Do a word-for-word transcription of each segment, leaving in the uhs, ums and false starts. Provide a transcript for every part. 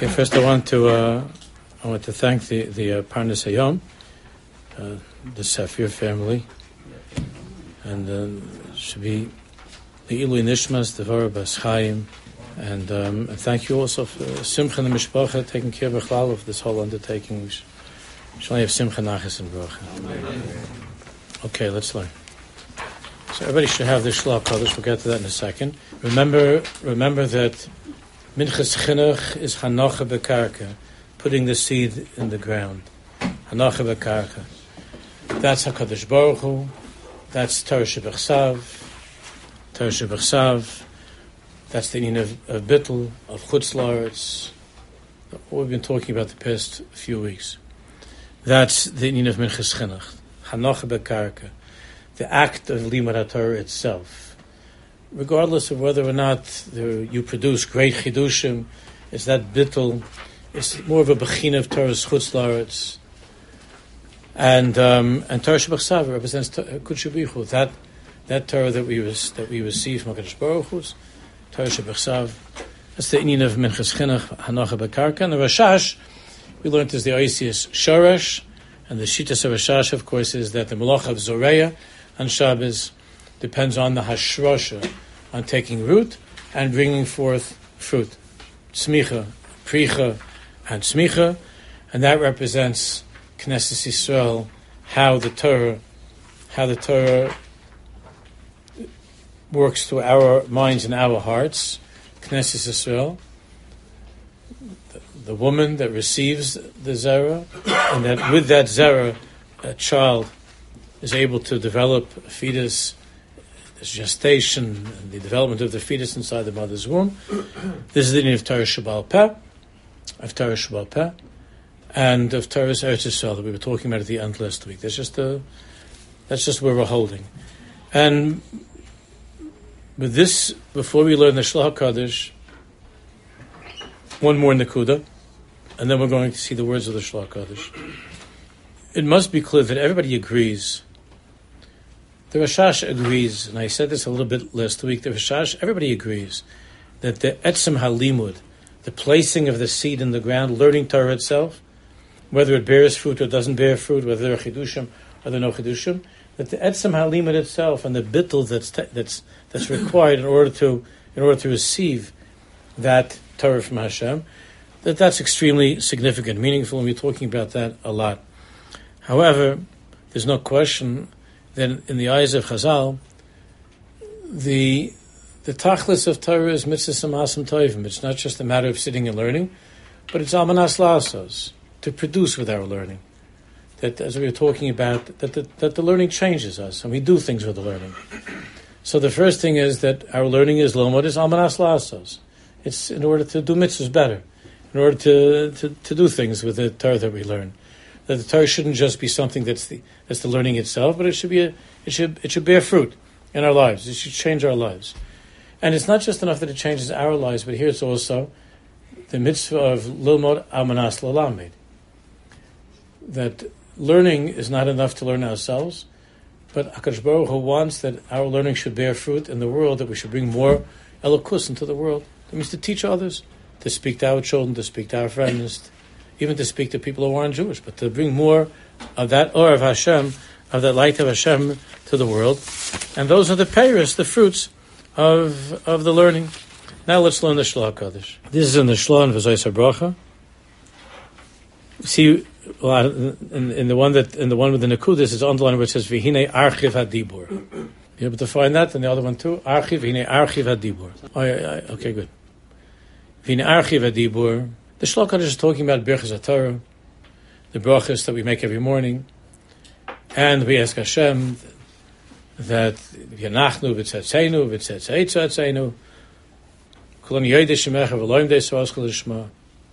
Okay, first I want to uh, I want to thank the the uh, Parnas Hayom, uh, the Safir family, and uh, it should be the Ilui Nishmas, the Vara Bas Chaim, and, um, and thank you also for Simcha and the Mishpacha taking care of of this whole undertaking. We should only have Simcha, Nachas, and Bracha. Okay, let's learn. So everybody should have this Shlach Kodesh. We'll get to that in a second. Remember, remember that Minchas Chinuch is Hanocha Bekarka, putting the seed in the ground. Hanocha Bekarka. That's HaKadosh Baruch Hu. That's Torah Shebechsav. Torah Shebechsav. That's the meaning of, of Bittul, of Chutz La'aretz. What we've been talking about the past few weeks. That's the meaning of Minchas Chinuch. Hanocha Bekarka. The act of Limud HaTorah itself. Regardless of whether or not there, you produce great chidushim, is that bittul, it's more of a bechina of Torah's chutz la'aretz. And um, and Torah Shebechsav represents Kudsha Bichu. That that Torah that we was, that we receive from HaKadosh Baruch Hu's Torah Shebechsav. That's the inyan of Minchas Chinuch, Hanocha Bekarka. And the Rashash we learned is the Oisius Shoresh, and the Shitas of Rashash, of course, is that the Malach of Zoreya on Shabbos depends on the Hashrosha, on taking root and bringing forth fruit. Tzmicha, Pricha, and Tzmicha, and that represents Knesset Yisrael, how the Torah, how the Torah works through our minds and our hearts. Knesset Yisrael, the, the woman that receives the Zerah, and that with that Zerah, a child is able to develop a fetus. There's gestation and the development of the fetus inside the mother's womb. This is the name of Torah Sheba'al Peh, of Torah Sheba'al Peh, and of Torah's Eretz Yisrael that we were talking about at the end last week. That's just a, that's just where we're holding. And with this, before we learn the Shlach HaKadosh, one more Nakuda, and then we're going to see the words of the Shlach HaKadosh. It must be clear that everybody agrees. The Rashash agrees, and I said this a little bit last week, the Rashash, everybody agrees that the Etzem HaLimud, the placing of the seed in the ground, learning Torah itself, whether it bears fruit or doesn't bear fruit, whether there are Chidushim or there are no Chidushim, that the Etzem HaLimud itself and the bittul that's te- that's that's required in order to in order to receive that Torah from Hashem, that that's extremely significant, meaningful, and we're talking about that a lot. However, there's no question then in the eyes of Chazal, the the tachlis of Torah is mitzvahs amasim tovim. It's not just a matter of sitting and learning, but it's almanas la'asos, to produce with our learning. That, as we were talking about, that the, that the learning changes us, and we do things with the learning. So the first thing is that our learning is lomod, is almanas la'asos. It's in order to do mitzvahs better, in order to, to, to do things with the Torah that we learn. That the Torah shouldn't just be something that's the that's the learning itself, but it should be a, it should it should bear fruit in our lives. It should change our lives, and it's not just enough that it changes our lives, but here it's also the mitzvah of lilmod almanas lalamed. That learning is not enough to learn ourselves, but HaKadosh Baruch Hu wants that our learning should bear fruit in the world. That we should bring more elokus into the world. That means to teach others, to speak to our children, to speak to our friends. Even to speak to people who aren't Jewish, but to bring more of that or of Hashem, of that light of Hashem to the world. And those are the peiros, the fruits of of the learning. Now let's learn the Shlach HaKadosh. This is in the Shlach and V'zois HaBracha. See, in, in the one that in the one with the Nekudas is underlined where it says V'hinei Archiv HaDibur. You able to find that? And the other one too? Archiv, V'hinei Archiv HaDibur. Oh, yeah, yeah, okay, good. V'hinei Archiv HaDibur. The Shlach HaKadosh is talking about Birchas HaTorah, the brachas that we make every morning, and we ask Hashem that V'yanachnu v'tzetzeinu v'tzetzeitzetzeinu kulam yoyde shemecha v'loim de soas kol shma.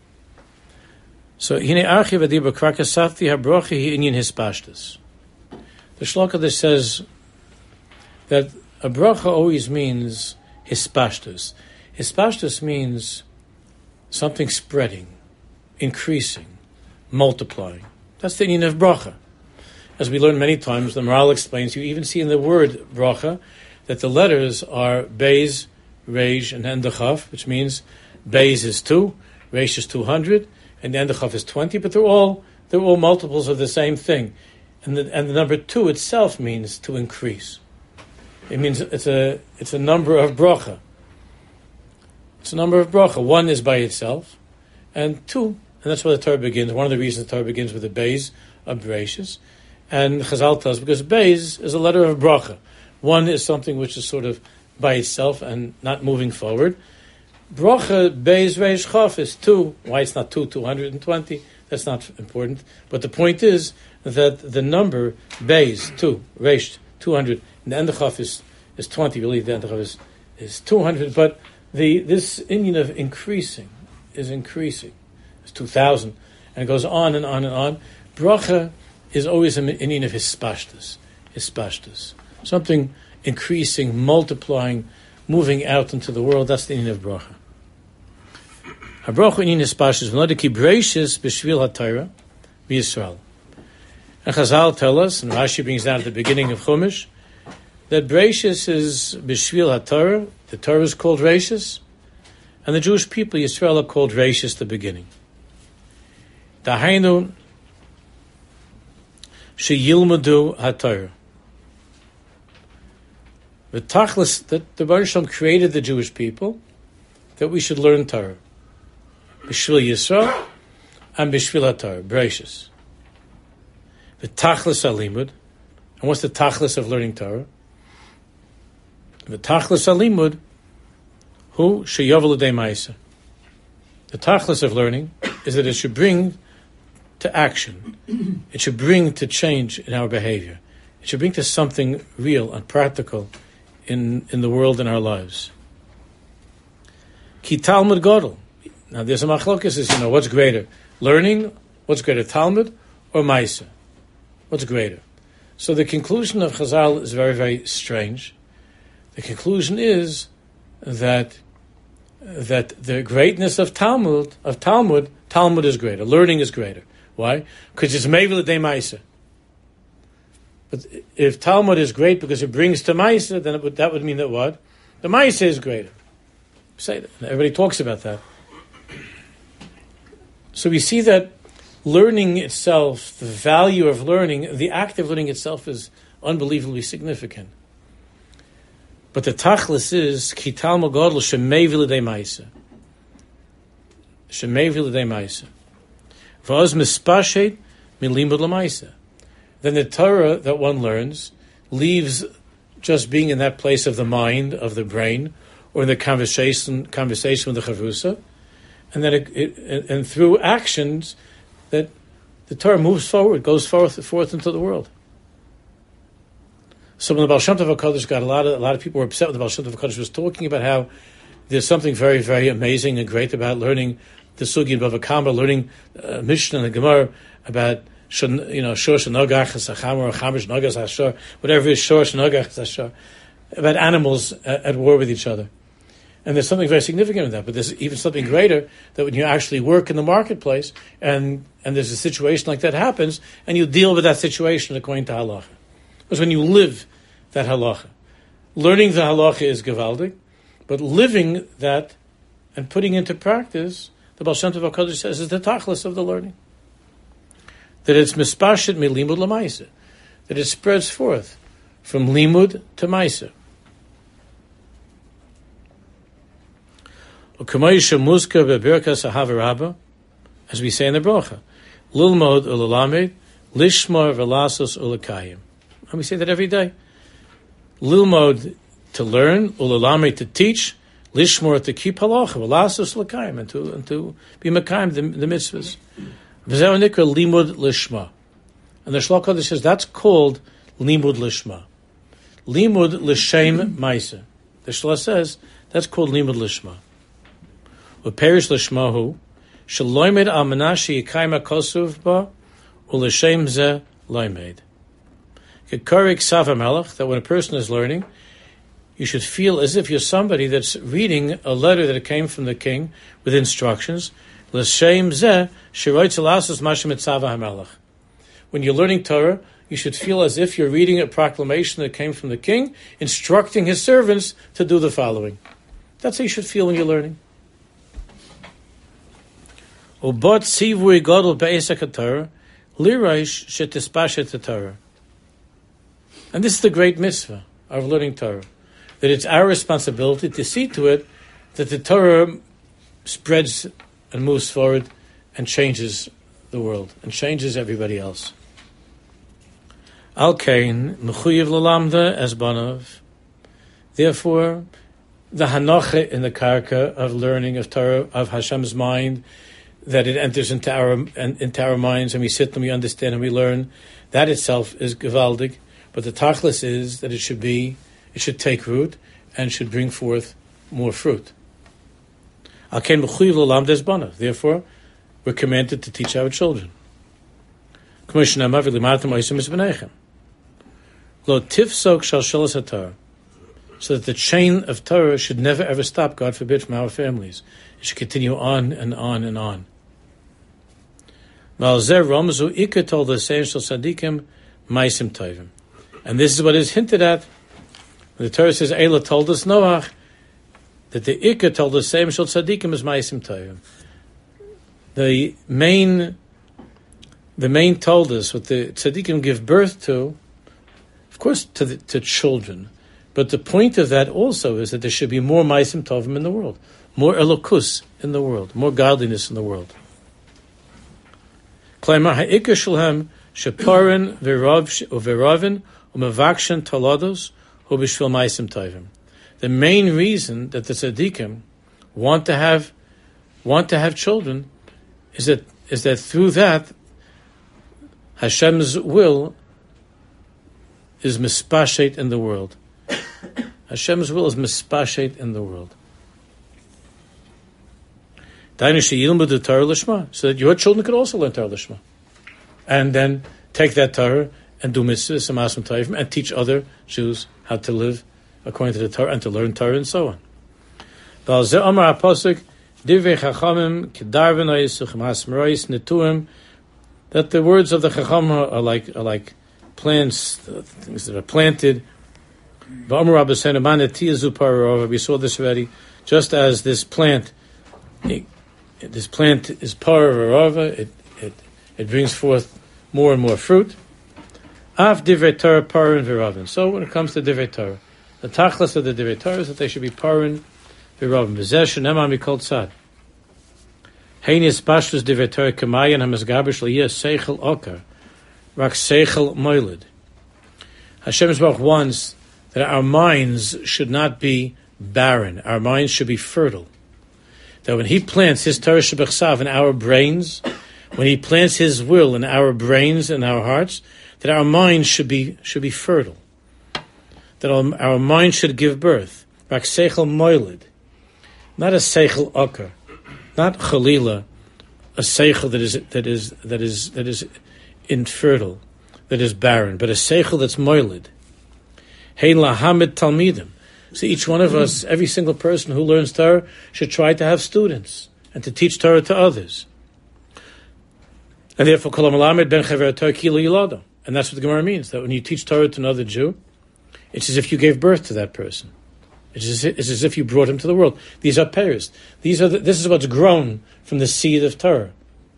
So hine archiv adibur krakasafti habracha hi inyan hispashtus. The Shlach HaKadosh says that a bracha always means hispashtus. Hispashtus means something spreading, increasing, multiplying. That's the meaning of bracha. As we learned many times, the Maharal explains, you even see in the word bracha that the letters are Beis, Reish, and then the Chaf, which means Beis is two, Reish is two hundred, and the end of Chaf is twenty, but they're all they're all multiples of the same thing. And the, and the number two itself means to increase. It means it's a it's a number of bracha. It's a number of bracha. One is by itself, and two, and that's where the Torah begins. One of the reasons the Torah begins with the Beis of Bereshis, and Chazal tells us because Beis is a letter of bracha. One is something which is sort of by itself and not moving forward. Bracha, Beis, Reish, Chaf is two. Why it's not two, two hundred twenty? That's not important. But the point is that the number Beis, two, Reish, two hundred, and the end of Chaf is, is twenty. Really, the end of Chaf is, is two hundred. But the this Indian of increasing is increasing. It's two thousand. And it goes on and on and on. Bracha is always an Indian of hispashtus. Hispashtus. Something increasing, multiplying, moving out into the world. That's the Indian of bracha. HaBracha in hispashtus v'lo ki breishis b'shvil ha'Torah b'Yisrael. And Chazal tell us, and Rashi brings down at the beginning of Chumash, that breishis is b'shvil ha'Torah. The Torah is called Reishis, and the Jewish people Yisrael are called Reishis, the beginning. Dahainu sheyilmadu ha'Torah. The tachlis that the Baruch Shem created the Jewish people, that we should learn Torah. B'shvil Yisrael and b'shvil HaTorah, Bereshis. The tachlis alimud, and what's the tachlis of learning Torah? The tachlis alimud, who sheyovel l'dei ma'aseh. The tachlis of learning is that it should bring to action. It should bring to change in our behavior. It should bring to something real and practical in, in the world and our lives. Ki Talmud Godel. Now there's a machlokes, is, you know, what's greater? Learning, what's greater, Talmud or Maisa? What's greater? So the conclusion of Chazal is very, very strange. The conclusion is that that the greatness of Talmud, of Talmud, Talmud is greater. Learning is greater. Why? Because it's Meivel Dei Maisa. But if Talmud is great because it brings to Maisa, then it would, that would mean that what? The Maisa is greater. Say that. Everybody talks about that. So we see that learning itself, the value of learning, the act of learning itself is unbelievably significant. But the tachlis is ki Talmud Gadol shemei v'lidei ma'aseh. Shemei v'lidei ma'aseh. V'oz mispashet milimud l'ma'aseh. Then the Torah that one learns leaves just being in that place of the mind, of the brain, or in the conversation conversation with the chavrusa, and then it, it, and through actions that the Torah moves forward, goes forth forth into the world. So when the Baal Shem Tov HaKadosh got a lot of a lot of people were upset when the Baal Shem Tov HaKadosh was talking about how there's something very, very amazing and great about learning the Sugi and Bava Kama, learning uh, Mishnah and the Gemara about you know Shor Shenogach Sacham or Chamish Nogas Hashor, whatever is Shor Shenogach Hashor, about animals at, at war with each other. And there's something very significant in that, but there's even something greater, that when you actually work in the marketplace and, and there's a situation like that happens, and you deal with that situation according to halacha. Because when you live that halacha, learning the halacha is gewaldig, but living that and putting into practice, the Baal Shem Tov HaKadosh says, is the tachlis of the learning. That it's mispashet mi limud l'maisa, that it spreads forth from limud to maisa. As we say in the bracha, lilmod ulalamed, lishmar v'lasos ulakayim. And we say that every day. Lilmod, to learn, ulalamed, to teach, lishmar, to keep halacha, v'lasos ulakayim, and to and to be makayim, the, the mitzvahs. V'zeh nikra limud lishma. And the Shlach Kodesh says that's called limud lishma. Limud l'shem ma'isa. The Shlach says that's called limud lishma. Perish l'shmahu shaloimed al manashi yikaima kosuv ba u'l'shem zeh loimed. Kekarik sav melech, that when a person is learning, you should feel as if you're somebody that's reading a letter that came from the king with instructions. L'shem zeh shiroitz elasus mashim etzav hamelech. When you're learning Torah, you should feel as if you're reading a proclamation that came from the king, instructing his servants to do the following. That's how you should feel when you're learning. Ubot sivui gadol be'esak HaTorah, liraish shetispashet Torah. And this is the great mitzvah of learning Torah, that it's our responsibility to see to it that the Torah spreads and moves forward and changes the world and changes everybody else. Al kain mechuyev lalamda as banav. Therefore, the hanocha in the karka of learning of Torah, of Hashem's mind, that it enters into our into our minds and we sit and we understand and we learn, that itself is gewaldig. But the tachlis is that it should be, it should take root and should bring forth more fruit. Al kain mechuyev lalamda as banav. Therefore, we're commanded to teach our children. Lo tifsok shal shelas haTorah, so that the chain of Torah should never ever stop, God forbid, from our families. It should continue on and on and on. And this is what is hinted at when the Torah says, Eila told us Noach, that the Ikka told us same shal tzadikim is ma'asim tovim. The main, the main told us what the tzaddikim give birth to, of course, to the, to children. But the point of that also is that there should be more ma'asim tovim in the world, more elokus in the world, more godliness in the world. Klaimar ha'ikar shulhem sheparin v'ravin u'mevakshen talados hu b'shvil ma'asim tovim. The main reason that the tzaddikim want to have want to have children is that is that through that Hashem's will is mispashet in the world. Hashem's will is mispashet in the world. So that your children could also learn Torah Lishma. And then take that Torah and do mitzvahs and masim taifim and teach other Jews how to live according to the Torah and to learn Torah and so on. That the words of the Chacham are like are like plants, things that are planted. We saw this already. Just as this plant, it, this plant is pararava, it it it brings forth more and more fruit. Af divrei Torah parin v'ravin. So when it comes to divrei Torah, the tachlis of the divrei Torah is that they should be parin v'ravin. V'zeh shenemar mikol tzad. Heinis pashtus divrei Torah kamayan hamazgabish liyeh seichel okar, rak seichel moilid. Hashem Yisbarach wants that our minds should not be barren. Our minds should be fertile. That when He plants His Torah shebechsav in our brains, when He plants His will in our brains and our hearts, that our minds should be should be fertile. That our, our mind should give birth. Rak seichel moilid, not a seichel okar, not chalila, a seichel that is that is that is that is infertile, that is barren, but a seichel that's moilid. Hey lahamid talmidim. So each one of us, every single person who learns Torah, should try to have students and to teach Torah to others. And therefore, kol ha'melamed ben chaver Torah kilo yilado. And that's what the Gemara means, that when you teach Torah to another Jew, it's as if you gave birth to that person. It's as if, it's as if you brought him to the world. These are pairs. These are the, this is what's grown from the seed of Torah.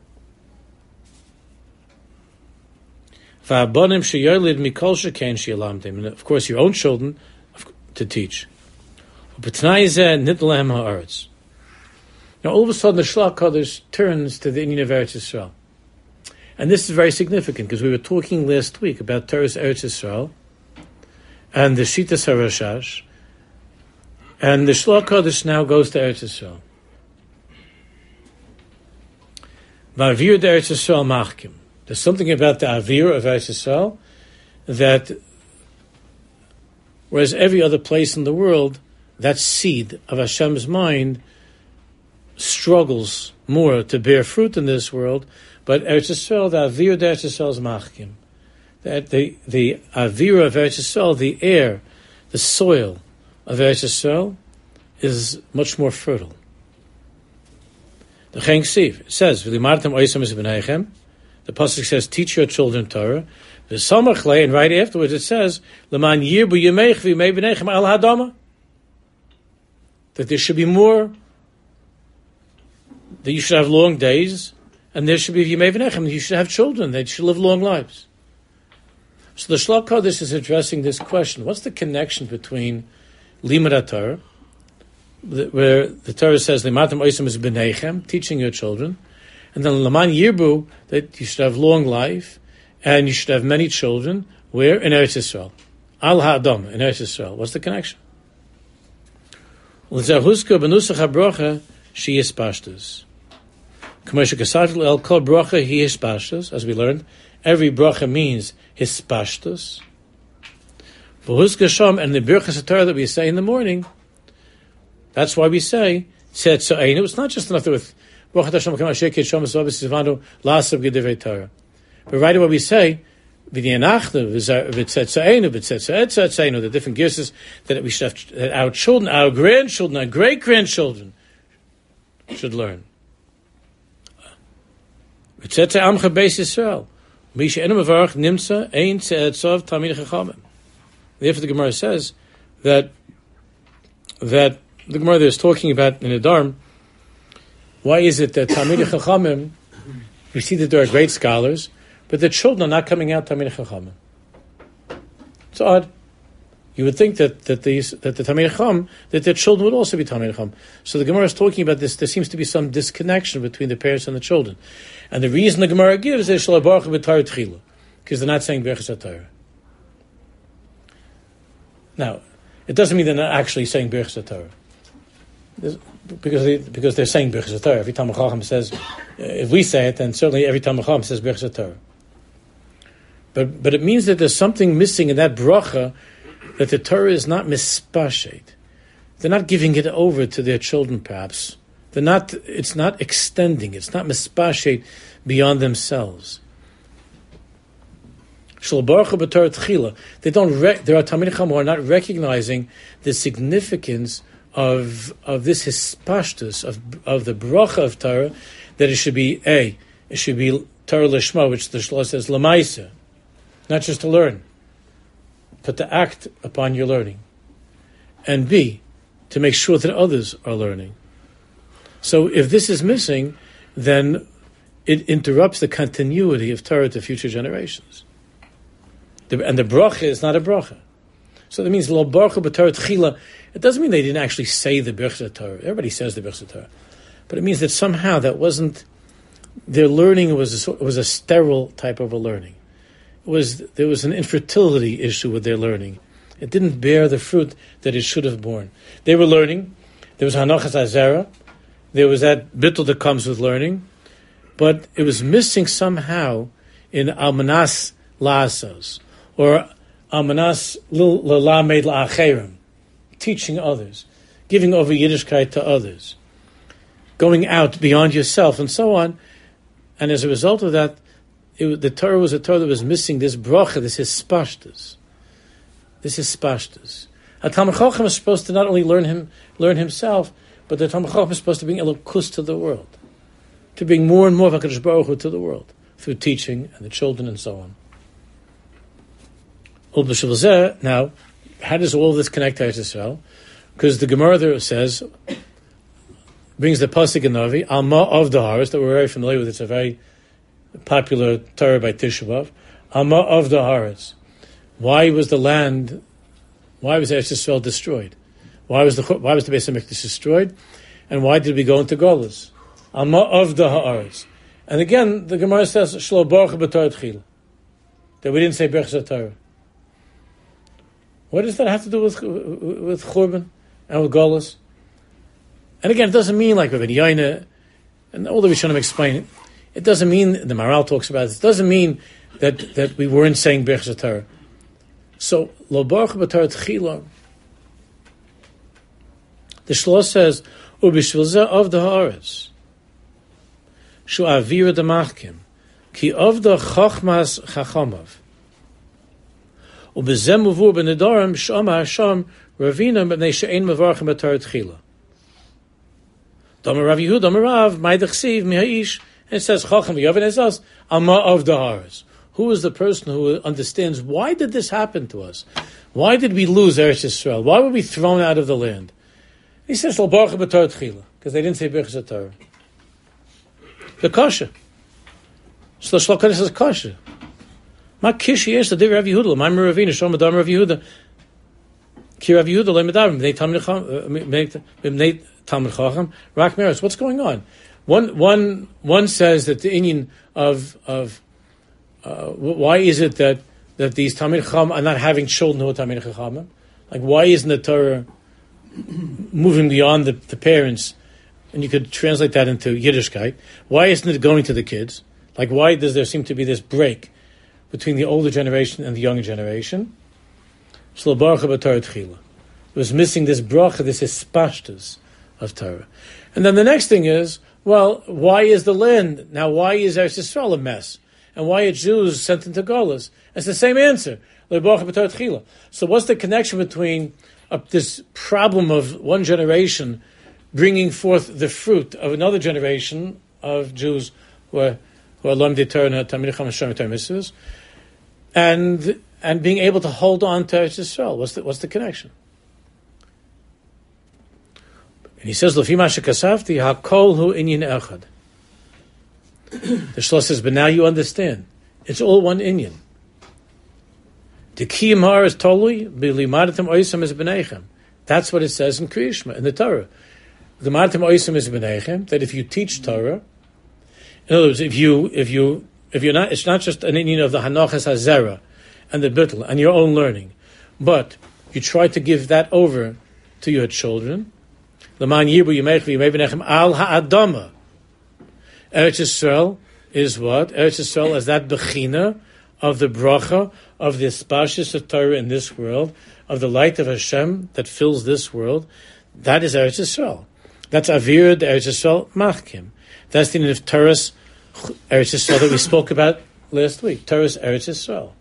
And of course, your own children to teach. Now, all of a sudden, the Shlach Kodesh turns to the Inyan of Eretz Yisrael. And this is very significant, because we were talking last week about Torah's Eretz Yisrael and the Shitas HaRashash, and the Shlach Kodesh now goes to Eretz Yisrael. Ma'avir de Eretz Yisrael machkim. There's something about the Avir of Eretz Yisrael that, whereas every other place in the world, that seed of Hashem's mind struggles more to bear fruit in this world, but Eretz Yisrael, the Avir of Eretz Yisrael is machkim. That the, the Avir of Eretz Yisrael, the air, the soil of Eretz Yisrael, is much more fertile. The Chen Ksiv, it says, V'limartem oisam es b'neichem. The pasuk says, teach your children Torah. The Samachle, and right afterwards it says, L'man yirbu yimeich v'yimei b'neichem al hadama. That there should be more that you should have long days, and there should be Yimei V'nechem. You should have children. They should live long lives. So the Shlach Kodesh is addressing this question. What's the connection between Limud Torah, where the Torah says, Limatam Oisem is B'nechem, teaching your children, and then Laman Yirbu, that you should have long life, and you should have many children, where? In Eretz Yisrael. Al Ha'adam, in Eretz Yisrael. What's the connection? L'zahuska b'nusach ha'brocha, she is pashtus. K'moshe kasatel el kol brocha, he is pashtus, as we learned. Every brocha means his pashtus. V'huska sham, and the birchas Torah that we say in the morning, that's why we say, tzet sa'enu. It's not just enough with brochat Hashem k'ma shekid sham esvabes zivanu la'asab g'divrei Torah. But right away we say, the different gifts that we should have, that our children, our grandchildren, our great grandchildren should learn. Therefore, the Gemara says that that the Gemara there is talking about in the Dharm. Why is it that Talmidei Chachamim, we see that there are great scholars, but the children are not coming out Talmidei Chachamim? It's odd. You would think that that the that the Talmidei Chacham, that their children would also be Talmidei Chacham. So the Gemara is talking about this. There seems to be some disconnection between the parents and the children, and the reason the Gemara gives is Shelo Baruch b'Torah Tchila, because they're not saying Berachas HaTorah. Now, it doesn't mean they're not actually saying Berachas HaTorah, because they, because they're saying Berachas HaTorah. Every Talmid Chacham says, if we say it, then certainly every Talmid Chacham says Berachas HaTorah. But but it means that there's something missing in that bracha, that the Torah is not mispashet. They're not giving it over to their children, perhaps. They're not. It's not extending. It's not mispashet beyond themselves. Shel baruch b'Torah tchila. They don't. Re- there are Talmidei Chacham who are not recognizing the significance of of this hispashtus of of the bracha of Torah, that it should be a. It should be Torah lishma, which the Shlosh says lamaisa. Not just to learn, but to act upon your learning. And B, to make sure that others are learning. So if this is missing, then it interrupts the continuity of Torah to future generations. The, and the bracha is not a bracha. So that means lo baruch b'Torah tchila. It doesn't mean they didn't actually say the Birchas Torah. Everybody says the Birchas Torah. But it means that somehow that wasn't, their learning was a, was a sterile type of a learning. Was there was an infertility issue with their learning. It didn't bear the fruit that it should have borne. They were learning. There was Hanachas Azera. There was that bittul that comes with learning. But it was missing somehow in Almanas La'asos, or Almanas La'lamed La'acherim, teaching others, giving over Yiddishkeit to others, going out beyond yourself, and so on. And as a result of that, It, the Torah was a Torah that was missing this bracha, this hispashtus. This hispashtus. A Talmid Chacham is supposed to not only learn him, learn himself, but the Talmid Chacham is supposed to bring elokus to the world, to bring more and more of HaKadosh Baruch Hu to the world through teaching and the children and so on. Now, how does all this connect to Eretz Yisrael? Because the Gemara there says, brings the pasuk in Navi, Alma of the Haris, that we're very familiar with. It's a very popular Torah by Tisha B'Av, Amma of the Haaretz. Why was the land, why was Eretz Yisrael destroyed? Why was the why was the Beis Hamikdash destroyed? And why did we go into Golus? Amma of the Haaretz. And again, the Gemara says, Shlo Baruch b'Torah tchila, that we didn't say Berachas HaTorah. What does that have to do with with Churban and with Golus? And again, it doesn't mean like Rabbi Yoina, and all the Rishonim explain it. It doesn't mean, the Maharal talks about it, it doesn't mean that, that we weren't saying Berachas HaTorah. So, Lo Baruch b'Torah tchila, the Shlosh says, Ubishvil zeh of the Haaretz, Shu avira demachkim, Ki of the Chachmas Chachamav, Ubezem uvur b'nedarim, Shama Hashem, Ravina, b'nei she'ein mevarchim b'Torah tchila. Domer Rav Yehuda, Domer Rav, Maidach Siv, Mihaish. And it says, Chacham v'Yavin, it says, Amma of the Haaretz. Who is the person who understands, why did this happen to us? Why did we lose Eretz Yisrael? Why were we thrown out of the land? He says, Lo Baruch b'Torah tchila, because they didn't say Berachas HaTorah. The kosher. So the Shlok Kodesh is kosher. Ma kishi yesh the day Rav Yehuda, my Meravina, Shom Adam Rav Yehuda. Ki Rav Yehuda le Medarim, Bnei Talmid Chacham, Rak Meretz. What's going on? One, one, one says that the Indian of of uh, why is it that that these Talmid Chacham are not having children who are Talmid Chacham? Like, why isn't the Torah moving beyond the, the parents? And you could translate that into Yiddishkeit. Why isn't it going to the kids? Like, why does there seem to be this break between the older generation and the younger generation? It was missing this bracha, this hispashtus of Torah. And then the next thing is, well, why is the land, now why is Eretz Yisrael a mess? And why are Jews sent into Golas? It's the same answer. So what's the connection between uh, this problem of one generation bringing forth the fruit of another generation of Jews who are who are Lomdei Torah and Talmidei Chacham and Torah mitzvahs, and and being able to hold on to Eretz Yisrael? What's the what's the connection? And he says, "L'fi ma shekasavti hakol hu inyan echad." The Shlosh says, but now you understand. It's all one inyan. The kiyum har is tolui b'limadatim oisam is b'neichem. That's what it says in Kriyishma, in the Torah. The madatim oisam is b'neichem, that if you teach Torah, in other words, if you if you if you're not, it's not just an inyan of the Hanochas Hazera and the Bittul and your own learning, but you try to give that over to your children. L'man yibu yimech v'yimei b'nechem al ha'adama. Eretz Yisrael is what? Eretz Yisrael is that bechina of the bracha of the spashis of Torah in this world, of the light of Hashem that fills this world. That is Eretz Yisrael. That's Avir the Eretz Yisrael Machkim. That's the name of Torah's Eretz Yisrael that we spoke about last week. Torah's Eretz Yisrael.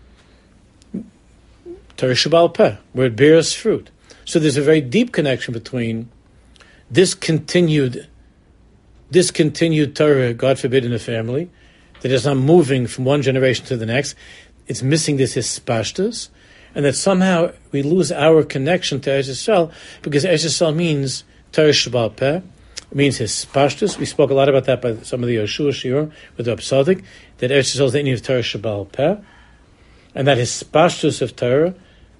Torah Shabal Peh, where it bears fruit. So there's a very deep connection between this continued, discontinued Torah, God forbid, in a family, that is not moving from one generation to the next. It's missing this hispashtus, and that somehow we lose our connection to Eretz Yisrael, because Eretz Yisrael means Torah Shabal Peh. It means hispashtus. We spoke a lot about that by some of the Yoshua Shiur with the Absadik, that Eretz Yisrael is the name of Torah Shabal Peh, and that hispashtus of Torah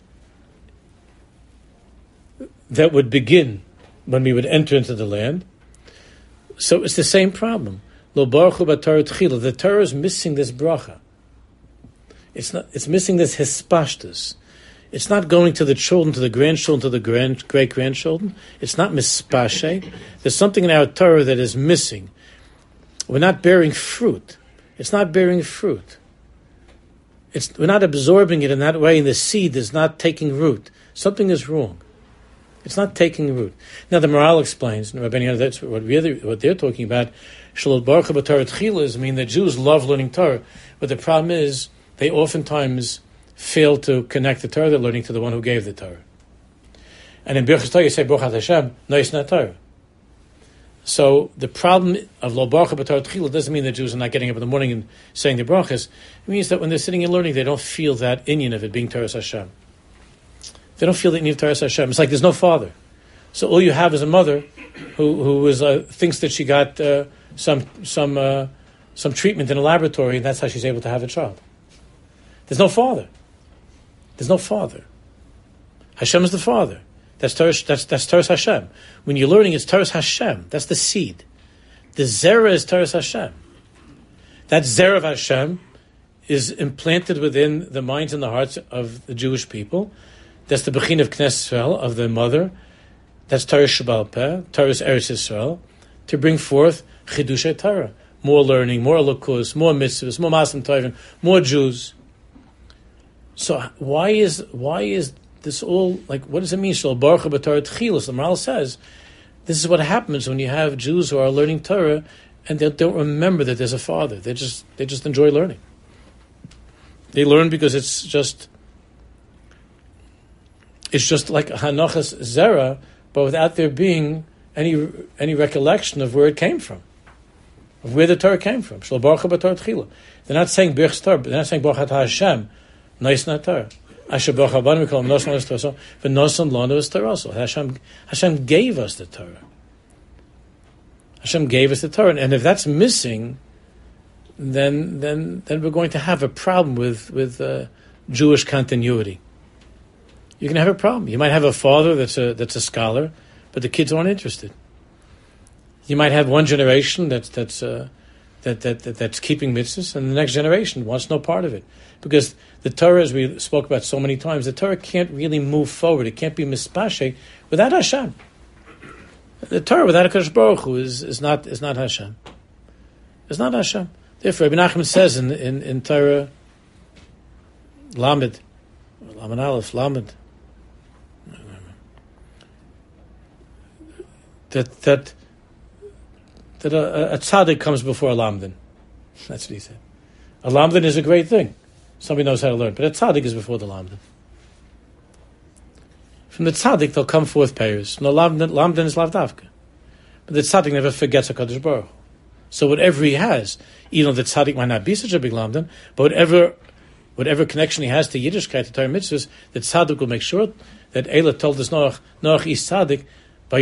that would begin when we would enter into the land. So it's the same problem. Lo baruchu b'Torah tchila. The Torah is missing this bracha. It's not. It's missing this hispashtus. It's not going to the children, to the grandchildren, to the grand, great grandchildren. It's not mispashe. There's something in our Torah that is missing. We're not bearing fruit. It's not bearing fruit. It's we're not absorbing it in that way, and the seed is not taking root. Something is wrong. It's not taking root. Now the Maral explains, and Rabbeinu, that's what, really, what they're talking about. Shalot baruch b'Torah tchila is mean that Jews love learning Torah, but the problem is they oftentimes fail to connect the Torah they're learning to the one who gave the Torah. And in Birchas Torah you say Baruch Hashem, no, it's not Torah. So the problem of lo baruch b'Torah tchila doesn't mean that Jews are not getting up in the morning and saying the brachas. It means that when they're sitting and learning, they don't feel that inyan of it being Torah Hashem. They don't feel the need of Torah Hashem. It's like there's no father. So all you have is a mother who who is, uh, thinks that she got uh, some some uh, some treatment in a laboratory, and that's how she's able to have a child. There's no father. There's no father. Hashem is the father. That's Torah, that's that's Torah Hashem. When you're learning, it's Torah Hashem. That's the seed. The zera is Torah Hashem. That zera of Hashem is implanted within the minds and the hearts of the Jewish people. That's the Bechin of Knesset Yisrael, of the mother. That's Torah Shabal Peh, Torah's Eretz Yisrael, to bring forth Chidushay Torah. More learning, more Elokus, more mitzvahs, more Masim Tovim, more Jews. So why is why is this all, like, what does it mean? Shal Baruch b'Torah Tchilas. The Maral says, this is what happens when you have Jews who are learning Torah and they don't remember that there's a father. They just they just enjoy learning. They learn because it's just It's just like Hanochas Zera, but without there being any any recollection of where it came from, of where the Torah came from. Shlo baruch b'Torah tchila. They're not saying Birchas Torah, they're not saying Baruch Atah Hashem, Nois Na Torah. Asher baruch Rabban Mikol Nosan Los Torah, v'Nosan Lanu Es Torah. Hashem Hashem gave us the Torah. Hashem gave us the Torah, and if that's missing, then then then we're going to have a problem with with uh, Jewish continuity. You're going to have a problem. You might have a father that's a that's a scholar, but the kids aren't interested. You might have one generation that's that's uh, that, that that that's keeping mitzvahs, and the next generation wants no part of it, because the Torah, as we spoke about so many times, the Torah can't really move forward. It can't be mispashe without Hashem. The Torah without a Kadosh Baruch Hu is, is not is not Hashem. It's not Hashem. Therefore, Rabbi Nachman says in in, in Torah Lamed, Lamed Aleph, Lamed, that that that a, a tzaddik comes before a lamdan. That's what he said. A lamdan is a great thing. Somebody knows how to learn, but a tzaddik is before the lamdan. From the tzaddik, they'll come forth payers. From the lamdan, lamdan is lavdavka. But the tzaddik never forgets HaKadosh Baruch Hu. So whatever he has, even though the tzaddik might not be such a big lamdan, but whatever whatever connection he has to Yiddishkeit, to Torah mitzvahs, the tzaddik will make sure that Eila told us Noach, Noach is tzaddik, that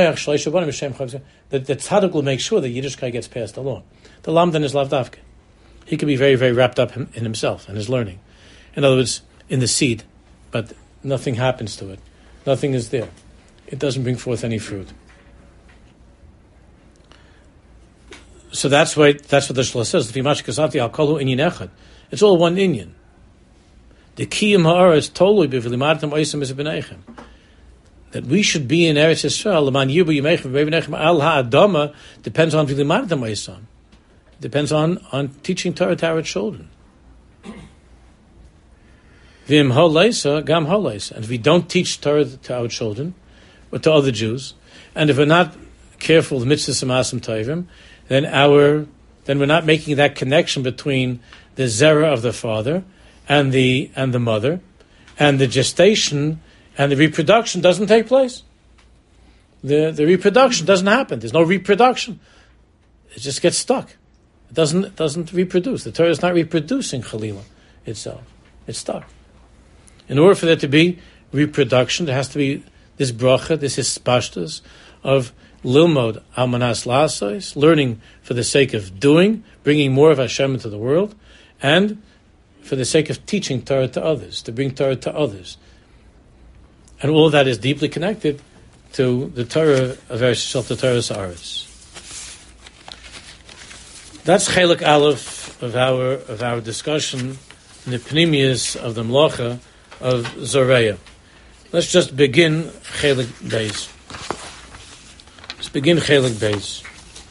the tzaddik will make sure that Yiddishkeit gets passed along. The lamdan is lavdavka. He can be very, very wrapped up in himself and his learning. In other words, in the seed, but nothing happens to it. Nothing is there. It doesn't bring forth any fruit. So that's why that's what the Shlosh says. It's all one inyan. The kiyum ha'aretz tolui b'v'limadtem oisem es b'neichem. That we should be in Eretz Yisrael, l'man yibu yimeichem v'b'neichem al ha'adama, depends on v'limadtem oisem. Depends on, on teaching Torah to our children. V'im ha'leisa, gam ha'leisa. And if we don't teach Torah to our children, or to other Jews, and if we're not careful with mitzvahs and ma'asim tovim, then our then we're not making that connection between the zera of the father and the and the mother, and the gestation and the reproduction doesn't take place. The the reproduction doesn't happen. There's no reproduction. It just gets stuck. It doesn't it doesn't reproduce. The Torah is not reproducing Chalila itself. It's stuck. In order for there to be reproduction, there has to be this bracha, this hispashtus of Lilmod Almanas Lasois, learning for the sake of doing, bringing more of Hashem into the world, and for the sake of teaching Torah to others, to bring Torah to others. And all of that is deeply connected to the Torah of Eretz Yisrael, the Torah Sa'aretz. That's Chelik Aleph of our of our discussion in the Pnimius of the Mlacha of Zoreya. Let's just begin Chelik Beis. Let's begin Chelik Beis.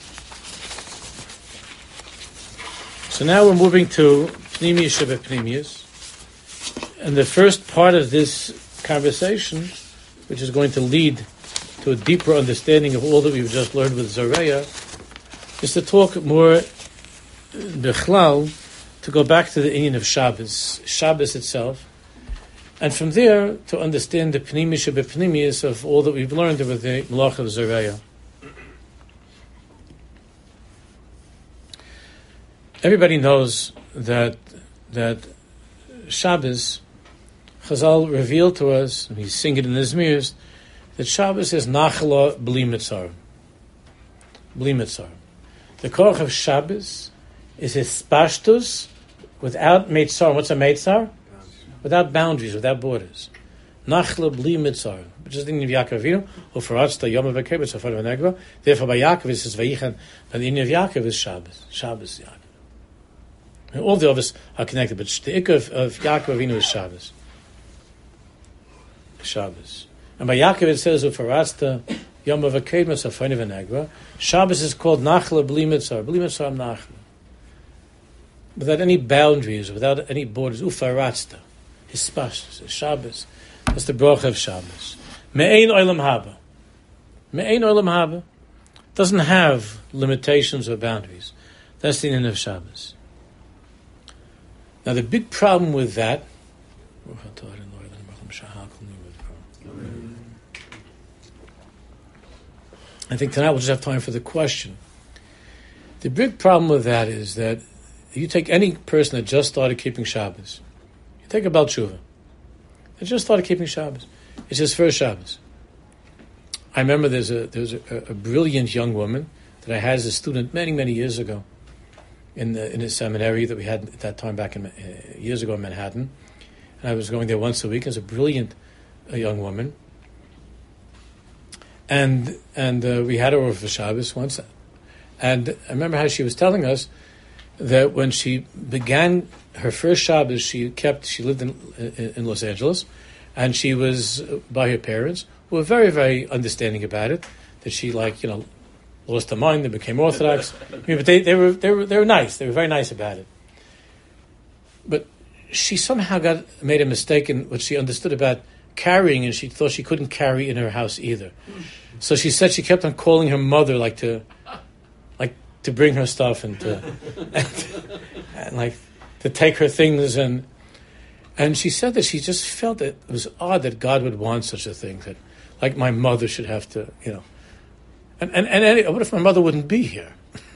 So now we're moving to Pnimius Sheba Pnimius. And the first part of this conversation, which is going to lead to a deeper understanding of all that we've just learned with Zoreya, is to talk more Bechlal, to go back to the inyan of Shabbos, Shabbos itself, and from there to understand the Pnimius Sheba Pnimius of all that we've learned with the Malach of Zoreya. Everybody knows that that Shabbos, Chazal revealed to us, and we sing it in the Zmirs, that Shabbos is Nachala Bli Mitzar. Bli Mitzar. The Korach of Shabbos is his Spashtus without Mitzar. What's a Mitzar? Without boundaries, without borders. Nachla Bli Mitzar. Which is the name of Yaakov Avinu, or for us, the Yom HaVakeh, Tzafar V'Negva. Therefore, by Yaakov, it says Vayichan, and the name of Yaakov is Shabbos. Shabbos Yaakov. And all the others are connected, but the Ikka of, of Yaakov Avinu is Shabbos. Shabbos. And by Yaakov it says, Ufarasta Yom HaVakeh, Tzafar V'Negva. Shabbos is called Nachla Bli Mitzar. Bli Mitzar Nachla. Without any boundaries, without any borders. Ufaratsta. Hispashtus. Shabbos. That's the bracha of Shabbos. Me'ein olam haba. Me'ein olam haba. Doesn't have limitations or boundaries. That's the end of Shabbos. Now the big problem with that, I think tonight we'll just have time for the question. The big problem with that is that you take any person that just started keeping Shabbos, you take a Baal Tshuva, that just started keeping Shabbos. It's his first Shabbos. I remember there's a there's a, a brilliant young woman, that I had as a student many, many years ago in the, in a seminary that we had at that time back in uh, years ago in Manhattan. And I was going there once a week as a brilliant uh, young woman. And and uh, we had her over for Shabbos once. And I remember how she was telling us that when she began her first Shabbos, she kept, she lived in, in, in Los Angeles, and she was by her parents, who were very, very understanding about it, that she, like, you know, lost her mind and became Orthodox. I mean, but they, they were they were they were nice. They were very nice about it. But she somehow got made a mistake in what she understood about carrying, and she thought she couldn't carry in her house either. So she said she kept on calling her mother, like to, like to bring her stuff and to, and, and like to take her things, and and she said that she just felt that it was odd that God would want such a thing, that like my mother should have to, you know, and and, and any, what if my mother wouldn't be here?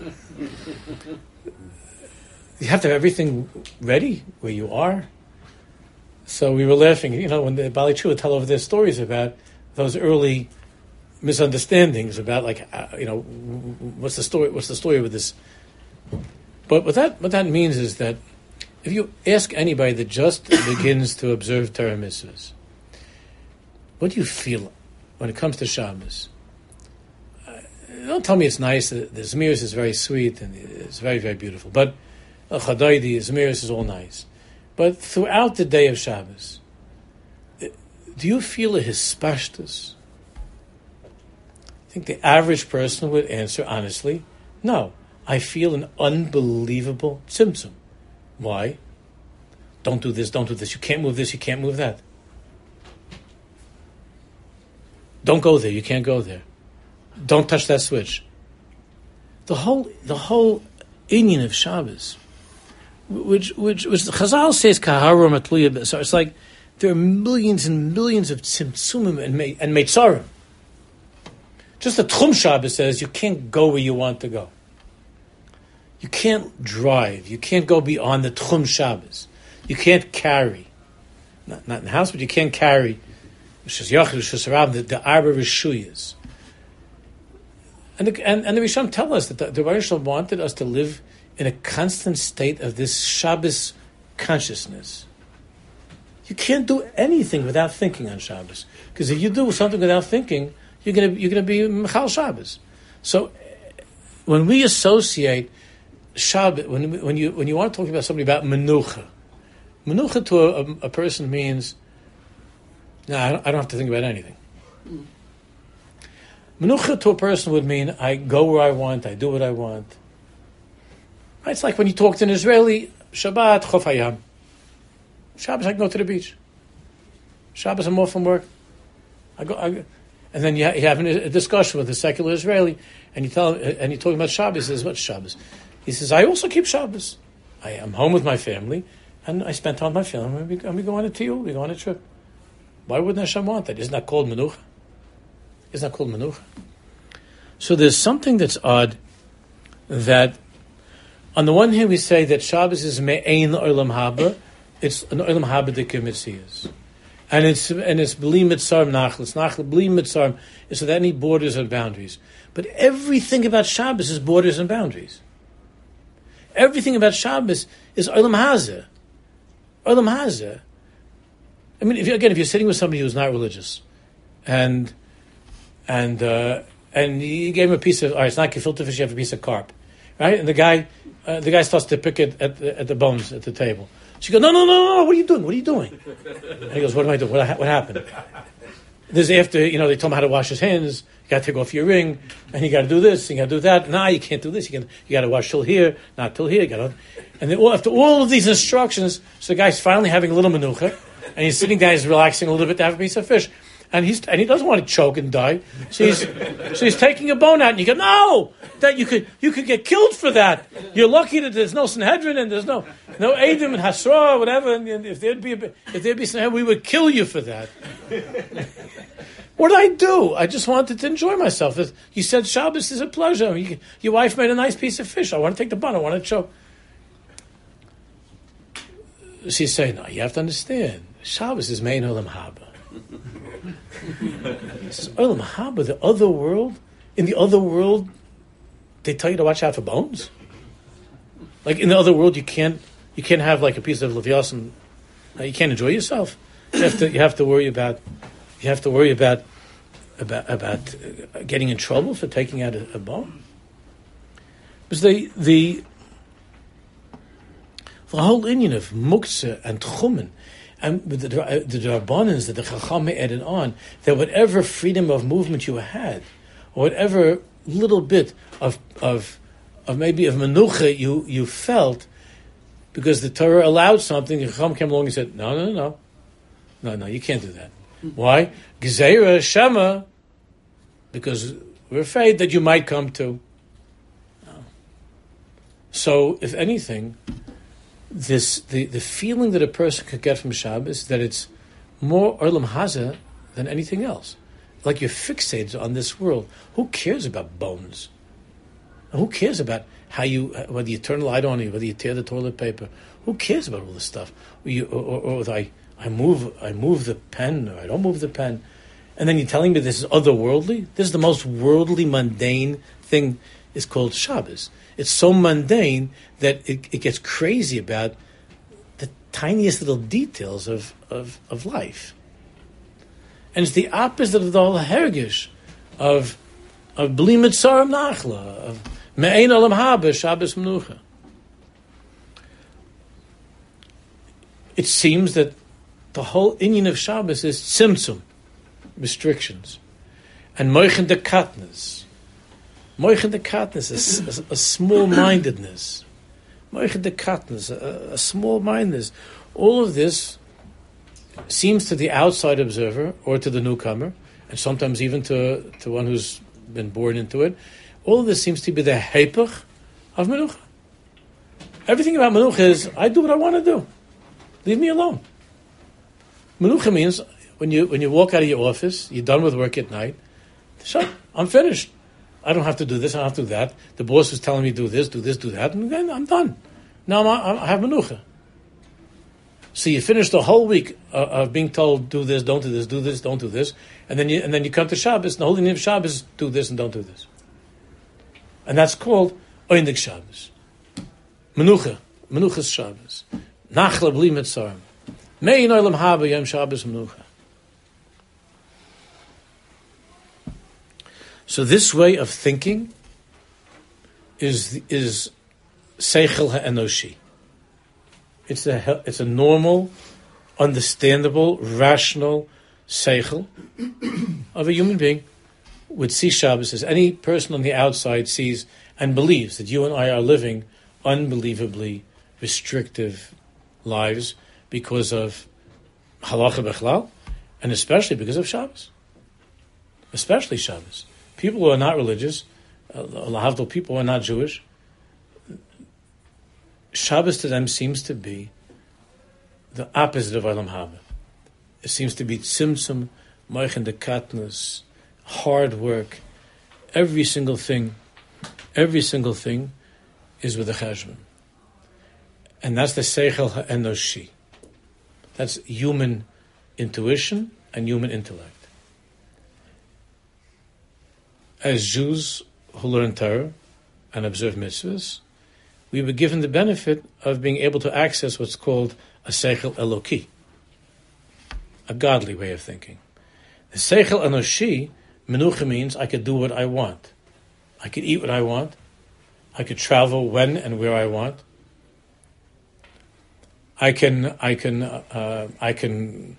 You have to have everything ready where you are. So we were laughing, you know, when the Bali Tshuva would tell over their stories about those early misunderstandings about, like, uh, you know, what's the story? What's the story with this? But what that what that means is that if you ask anybody that just begins to observe Torah mitzvahs, what do you feel when it comes to Shabbos? Uh, don't tell me it's nice. The, the Zmiris is very sweet and it's very, very beautiful. But uh, Chadaydi, Zmiris is all nice. But throughout the day of Shabbos, do you feel a hispashtus? I think the average person would answer honestly, no. I feel an unbelievable tzimtzum. Why? Don't do this, don't do this. You can't move this, you can't move that. Don't go there, you can't go there. Don't touch that switch. The whole the whole inyan of Shabbos, which which which the Chazal says kaharom atluya, so it's like there are millions and millions of tzimtzumim and me, and meitzarim. Just the Tchum Shabbos says you can't go where you want to go. You can't drive. You can't go beyond the Tchum Shabbos. You can't carry. Not, not in the house, but you can't carry. The, the Arba Rishuyas. And the, and, and the Rishon tell us that the, the Rishon wanted us to live in a constant state of this Shabbos consciousness. You can't do anything without thinking on Shabbos. Because if you do something without thinking, you're going to you're going to be Mechal Shabbos. So when we associate Shabbos, when when you when you want to talk about somebody about menucha, menucha to a, a, a person means, no, I don't, I don't have to think about anything. Mm. Menucha to a person would mean I go where I want, I do what I want. It's like when you talk to an Israeli, Shabbat Chof Hayam. Shabbos I can go to the beach. Shabbos I'm off from work. I go. I, and then you, ha- you have a discussion with a secular Israeli, and you tell him, and you're talking about Shabbos. He says, "What's Shabbos?" He says, "I also keep Shabbos. I am home with my family, and I spend time with my family. And we, and we go on a tiyul, we go on a trip. Why wouldn't Hashem want that? Isn't that called menucha? Isn't that called menucha?" So there's something that's odd that, on the one hand, we say that Shabbos is me'ein olam haba. It's an olam haba dekemitzias. And it's and it's bli mitzarim nachal. It's nachal bli mitzarim. It's without any borders and boundaries. But everything about Shabbos is borders and boundaries. Everything about Shabbos is olam hazeh. Olam hazeh. I mean, if you, again, if you're sitting with somebody who's not religious, and and uh, and you gave him a piece of, all right, it's not gefilte fish, you have a piece of carp, right? And the guy uh, the guy starts to pick it at the, at the bones at the table. She goes, no, no, no, no, what are you doing? What are you doing? And he goes, what am I doing? What, what happened? This is after, you know, they told him how to wash his hands. You got to take off your ring, and you got to do this, and you got to do that. Nah, you can't do this. You got you got to wash till here, not till here. You got to, and then after all of these instructions, so the guy's finally having a little menucha, and he's sitting down, he's relaxing a little bit to have a piece of fish, and he's and he doesn't want to choke and die. So he's so he's taking a bone out, and you go, no, that you could you could get killed for that. You're lucky that there's no Sanhedrin and there's no no Edom and Hasra or whatever. And if there'd be a, if there'd be Sanhedrin, we would kill you for that. What did I do? I just wanted to enjoy myself. You said Shabbos is a pleasure. You, your wife made a nice piece of fish. I want to take the bun. I want to choke. She's saying, no, you have to understand. Shabbos is main olam haba. Olam haba, the other world. In the other world, they tell you to watch out for bones. Like in the other world, you can't you can't have like a piece of leviasan. You can't enjoy yourself. You have to you have to worry about you have to worry about about about getting in trouble for taking out a, a bone. Because the the the whole Indian of muktzah and tchumen, and the the, the Rabbanans that the Chacham added on, that whatever freedom of movement you had, or whatever little bit of of of maybe of menucha you you felt, because the Torah allowed something, the Chacham came along and said, no, no, no, no, no, you can't do that. Why? Gezeira Shema, because we're afraid that you might come to. So, if anything, this the, the feeling that a person could get from Shabbos is that it's more Olam Hazeh than anything else. Like you're fixated on this world. Who cares about bones? Who cares about how you whether you turn the light on or whether you tear the toilet paper? Who cares about all this stuff? Or, you, or, or, or I I move I move the pen or I don't move the pen, and then you're telling me this is otherworldly. This is the most worldly, mundane thing. Is called Shabbos. It's so mundane that it, it gets crazy about the tiniest little details of, of, of life. And it's the opposite of the whole hergish of of bli mitzarim nachla, of me'ein olam haba, Shabbos menucha. It seems that the whole inyan of Shabbos is tzimtzum, restrictions, and moichen de katnas. Moichen de katnas, a, a, a small-mindedness. Moichen de katnas, a, a small-mindedness. All of this seems to the outside observer or to the newcomer, and sometimes even to, to one who's been born into it, all of this seems to be the hepech of menucha. Everything about menucha is, I do what I want to do. Leave me alone. Menucha means when you when you walk out of your office, you're done with work at night, so I'm finished. I don't have to do this, I don't have to do that. The boss is telling me do this, do this, do that, and then I'm done. Now I'm, I have menucha. So you finish the whole week uh, of being told, do this, don't do this, do this, don't do this, and then you and then you come to Shabbos, and the whole name of Shabbos, do this and don't do this. And that's called Oindik Shabbos. Menucha. Menucha's Shabbos. Nachla bli mitzarim. Mein olam haba yom Shabbos menucha. So this way of thinking is is seichel ha'enoshi. It's a it's a normal, understandable, rational seichel of a human being would see Shabbos as any person on the outside sees and believes that you and I are living unbelievably restrictive lives because of halacha bechlal, and especially because of Shabbos. Especially Shabbos. People who are not religious, uh, lahavdil people who are not Jewish, Shabbos to them seems to be the opposite of Olam Haba. It seems to be tzimtzum, moichen de katnus, hard work. Every single thing, every single thing is with a cheshbon. And that's the seichel ha'enoshi. That's human intuition and human intellect. As Jews who learn Torah and observe mitzvahs, we were given the benefit of being able to access what's called a seichel eloki, a godly way of thinking. The seichel enoshi, menucha, means I could do what I want. I could eat what I want. I could travel when and where I want. I can, I can, uh, I can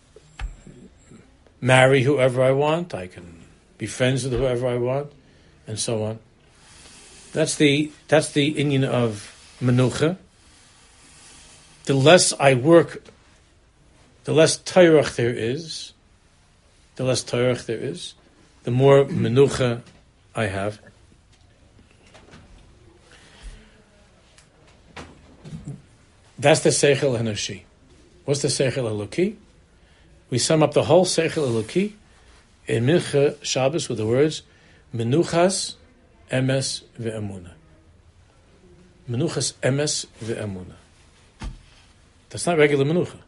marry whoever I want. I can be friends with whoever I want, and so on. That's the that's the inyan of menucha. The less I work, the less tayrach there is, the less tayrach there is, the more menucha I have. That's the seichel henoshi. What's the seichel eloki? We sum up the whole seichel eloki in Mincha Shabbos with the words Menuchas Emes ve'emuna. Menuchas Emes ve'emuna. That's not regular menucha.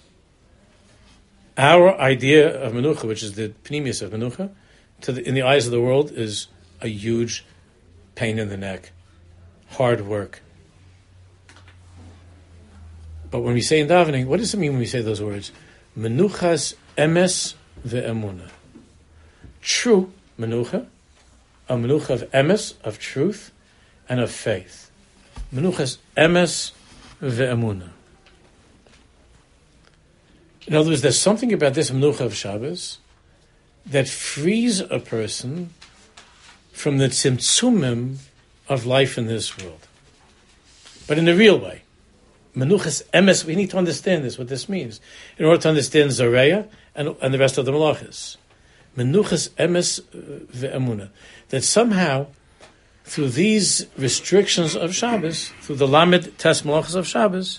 Our idea of menucha, which is the pnimius of menucha, to the, in the eyes of the world, is a huge pain in the neck, hard work. But when we say in davening, what does it mean when we say those words? Menuchas emes ve'emuna. True menucha, a menucha of emes, of truth, and of faith. Menuchas emes ve'emuna. In other words, there's something about this menucha of Shabbos that frees a person from the tzimtzumim of life in this world. But in a real way. Menuchas emes, we need to understand this, what this means, in order to understand Zareya and, and the rest of the malachas. Menuchas emes ve'emuna. That somehow, through these restrictions of Shabbos, through the lamed tes malachas of Shabbos,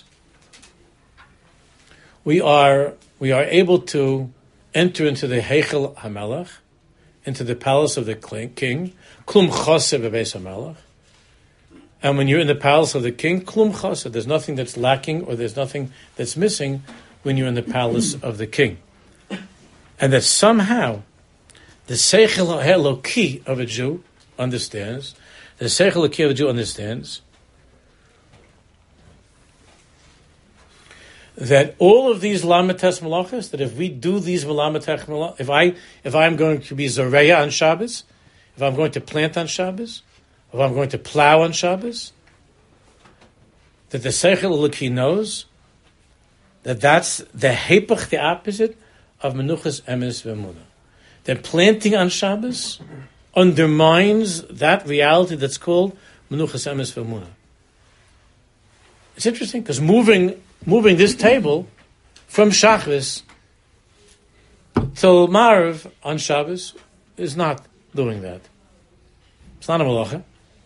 we are we are able to enter into the Heichel HaMelech, into the palace of the king, Klum Choseh Bebeis HaMelech. And when you're in the palace of the king, Klum Choseh, there's nothing that's lacking or there's nothing that's missing when you're in the palace of the king. And that somehow the Seichel HaEloki of a Jew understands, the Seichel HaEloki of a Jew understands that all of these lamates malachas, that if we do these lamates malachas, if I if I'm going to be zoreya on Shabbos, if I'm going to plant on Shabbos, if I'm going to plow on Shabbos, that the Seichel HaEloki knows that that's the hepech, the opposite of menuchas emes ve'emuna. That planting on Shabbos undermines that reality that's called menuchas emes ve'emuna. It's interesting because moving moving this table from Shachris till Marav on Shabbos is not doing that. It's not a malacha.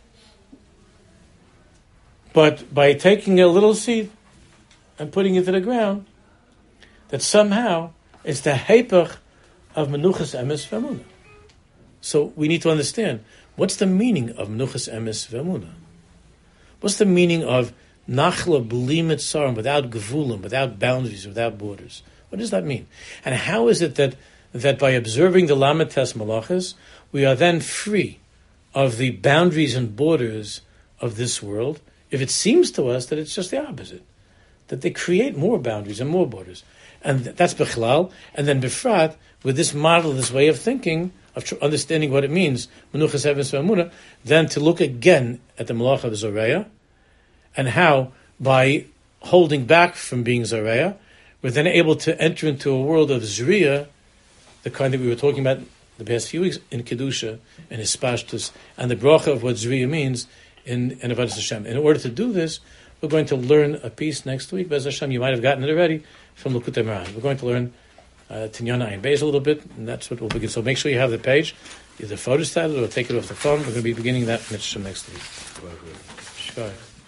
But by taking a little seed and putting it to the ground, that somehow it's the hepech of menuchas emes ve'emuna. So we need to understand, what's the meaning of menuchas emes ve'emuna? What's the meaning of nachla b'li mitzarim, without gevulim, without boundaries, without borders? What does that mean? And how is it that that by observing the lamed tes malachas, we are then free of the boundaries and borders of this world, if it seems to us that it's just the opposite, that they create more boundaries and more borders? And that's bechlal, and then befrat, with this model, this way of thinking, of tr- understanding what it means, menuchas emes ve'emuna, then to look again at the malach of Zoreya, and how, by holding back from being Zareya, we're then able to enter into a world of Zriya, the kind that we were talking about the past few weeks, in Kedusha, and Hispashtus, and the bracha of what Zriya means in, in Avodas Hashem. In order to do this, we're going to learn a piece next week. Bez Hashem, you might have gotten it already, from Likutei Moharan. We're going to learn uh, Tinyana Ayin Beis a little bit, and that's what we'll begin. So make sure you have the page, either photostat it or take it off the phone. We're going to be beginning that next week. Shkar.